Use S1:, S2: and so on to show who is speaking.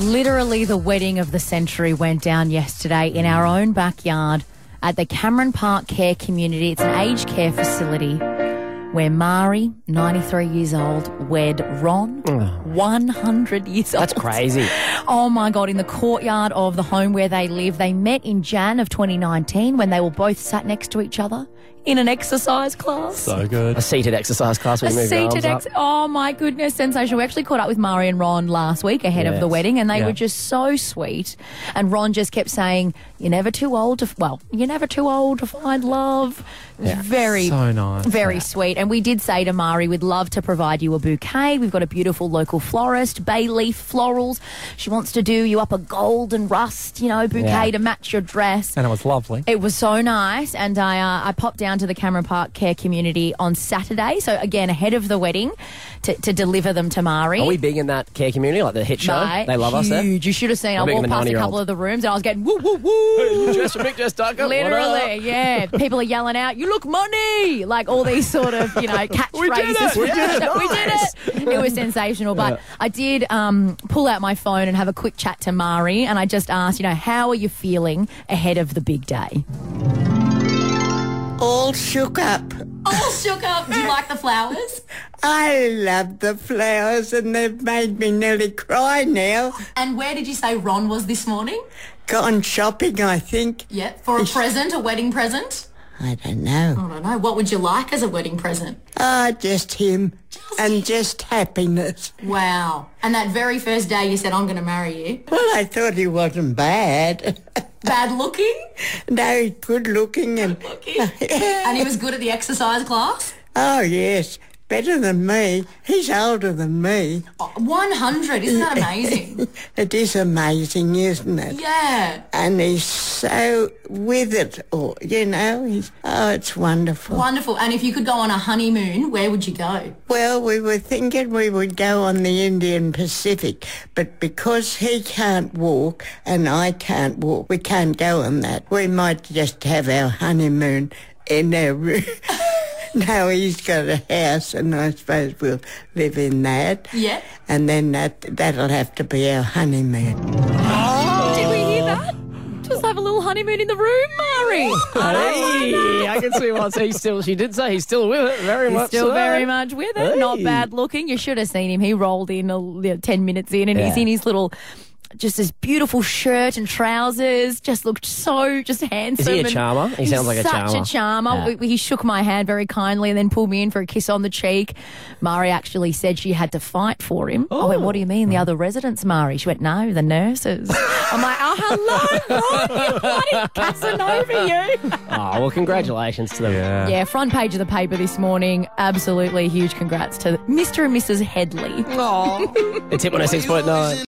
S1: Literally, the wedding of the century went down yesterday in our own backyard at the Cameron Park Care Community. It's an aged care facility where Mari, 93 years old, wed Ron, 100 years old.
S2: That's crazy.
S1: Oh, my God. In the courtyard of the home where they live. They met in Jan of 2019 when they were both sat next to each other in an exercise class.
S3: So good.
S2: A seated exercise class where you move your arms up.
S1: Oh, my goodness, sensational. We actually caught up with Mari and Ron last week ahead of the wedding, and they were just so sweet. And Ron just kept saying, you're never too old to find love. Very,
S3: so nice.
S1: Very sweet. And we did say to Mari, we'd love to provide you a bouquet. We've got a beautiful local florist, Bay Leaf Florals. She wants to do you up a gold and rust, bouquet to match your dress.
S3: And it was lovely.
S1: It was so nice. And I popped down to the Cameron Park Care Community on Saturday, so again ahead of the wedding, to deliver them to Mari.
S2: Are we big in that care community, like the hit show?
S1: Mate,
S2: they love us there.
S1: Huge. You should have seen. I
S2: big
S1: walked
S2: in the
S1: past a
S2: 90-year-olds.
S1: couple of the rooms and I was getting woo woo woo.
S2: Just a big just Tucker.
S1: Literally, yeah. People are yelling out, "You look money!" Like all these sort of catchphrases.
S2: We did it.
S1: We
S2: Nice.
S1: did it. It was sensational. But I did pull out my phone and have a quick chat to Mari, and I just asked, how are you feeling ahead of the big day?
S4: All shook up.
S1: All shook up. Do you like the flowers?
S4: I love the flowers and they've made me nearly cry now.
S1: And where did you say Ron was this morning?
S4: Gone shopping, I think.
S1: Yeah, for a present, a wedding present?
S4: I don't know.
S1: I don't know. What would you like as a wedding present?
S4: Just him. And just happiness.
S1: Wow. And that very first day you said, I'm going to marry you.
S4: Well, I thought he wasn't bad.
S1: Bad looking?
S4: No, he's good looking. And
S1: And he was good at the exercise class?
S4: Oh, yes. Better than me. He's older than me.
S1: 100. Isn't that amazing?
S4: It is amazing, isn't it?
S1: Yeah.
S4: And he's so with it all, it's wonderful.
S1: Wonderful. And if you could go on a honeymoon, where would you go?
S4: Well, we were thinking we would go on the Indian Pacific, but because he can't walk and I can't walk, we can't go on that. We might just have our honeymoon in our room. No, he's got a house, and I suppose we'll live in that.
S1: Yeah.
S4: And then that'll have to be our honeymoon.
S1: Oh, did we hear that? Just have a little honeymoon in the room, Mari.
S2: Hey, I can see what she did say he's still with it, very much
S1: Still
S2: so.
S1: very much with it.
S2: Hey.
S1: Not bad looking. You should have seen him. He rolled in 10 minutes in, and he's in his little... Just this beautiful shirt and trousers, just looked so handsome.
S2: Is he a charmer? He sounds like a charmer.
S1: Such a charmer.
S2: Yeah.
S1: He shook my hand very kindly and then pulled me in for a kiss on the cheek. Mari actually said she had to fight for him. I went, what do you mean, the other residents, Mari? She went, no, the nurses. I'm like, hello, Ron, you bloody Casanova, you.
S2: Oh, well, congratulations to them.
S1: Yeah, front page of the paper this morning. Absolutely huge congrats to Mr. and Mrs. Headley.
S2: It's Hit 106.9.